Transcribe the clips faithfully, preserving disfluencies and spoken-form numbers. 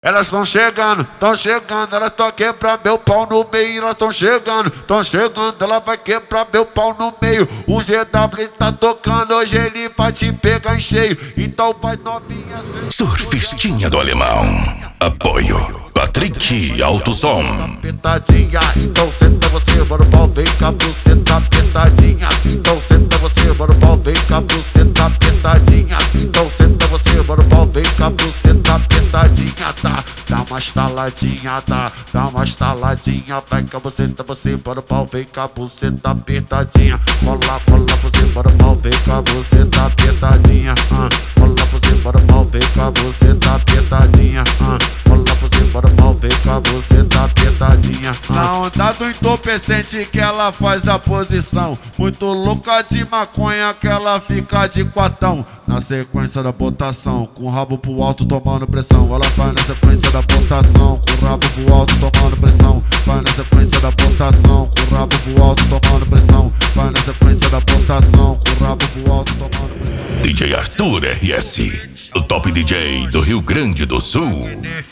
Elas estão chegando, estão chegando, elas estão quebrando meu pau no meio, elas estão chegando, estão chegando, ela vai quebrar meu pau no meio. O Z W tá tocando, hoje ele vai te pegar em cheio, então vai novinha. Surfistinha do Alemão, apoio Patrick Alto Som. Apertadinha, então senta você, mano, pau vem com a buceta apertadinha. Então senta você, mano, pau vem com a buceta apertadinha. Então senta você, mano, pau vem com a buceta apertadinha. Tá, dá uma estaladinha, tá, dá uma estaladinha. Vai com a buceta, você, mano, pau vem com a buceta apertadinha. Cola, cola, você, mano, pau vem com a buceta apertadinha. Uh, cola, você, mano, pau vem com a buceta apertadinha. Uh, cola, você, mano, pau vem com a buceta apertadinha. Uh. Na onda do entorpecente que ela faz a posição, muito louca de maconha que ela fica de quatão. Na sequência da botação, com o rabo pro alto tomando pressão. Ela faz na sequência da botação, com o rabo pro alto tomando pressão. Faz na sequência da botação, com o rabo pro alto tomando pressão. Faz na sequência da botação, com o rabo pro alto tomando pressão. D J Arthur R S, o top D J do Rio Grande do Sul.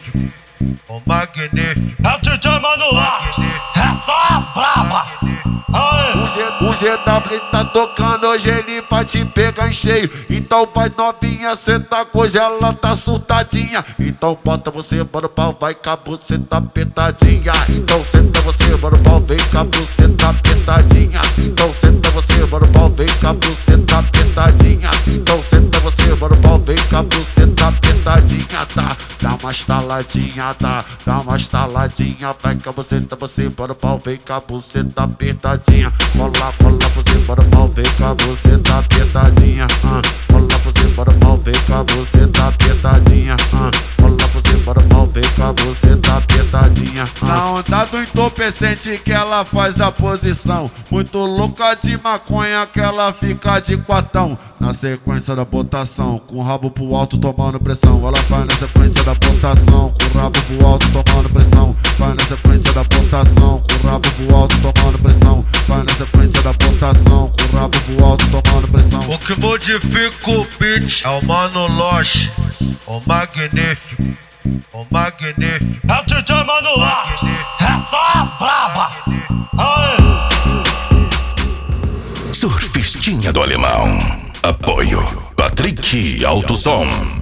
O magnífico é o D J Manular, é só a braba. O Z W tá tocando, hoje ele vai te pegar em cheio, então vai novinha, senta coisa, ela tá surtadinha. Então bota você, mano, pau, vai com a buceta apertadinha. Então senta você, mano, pau, vem com a buceta apertadinha. Então senta você, mano, pau, vem com a buceta apertadinha. Então senta você, mano, pau, vem com a buceta apertadinha. Tá, dá uma estaladinha, tá, dá uma estaladinha. Vai com a buceta, você, mano, pau, vem com a buceta apertadinha. Cola, cola, você, mano, pau, vem com a buceta apertadinha. Uh, cola, você, mano, pau, vem com a buceta apertadinha. Uh, cola, você, mano, pau, vem com a buceta apertadinha. Uh. Na onda do entorpecente que ela faz a posição, muito louca de maconha que ela fica de quatão. Na sequência da botação, com o rabo pro alto tomando pressão. Ela faz na sequência da botação, com o rabo pro alto tomando pressão. Faz na sequência da botação, com o rabo pro alto tomando pressão. Faz na sequência da botação, com o rabo pro alto tomando pressão. O que modifica o beat é o Mano Loche, o magnífico, o magnífico é o D J Manular, é só a braba. Surfistinha do Alemão, apoio Patrick Alto Som.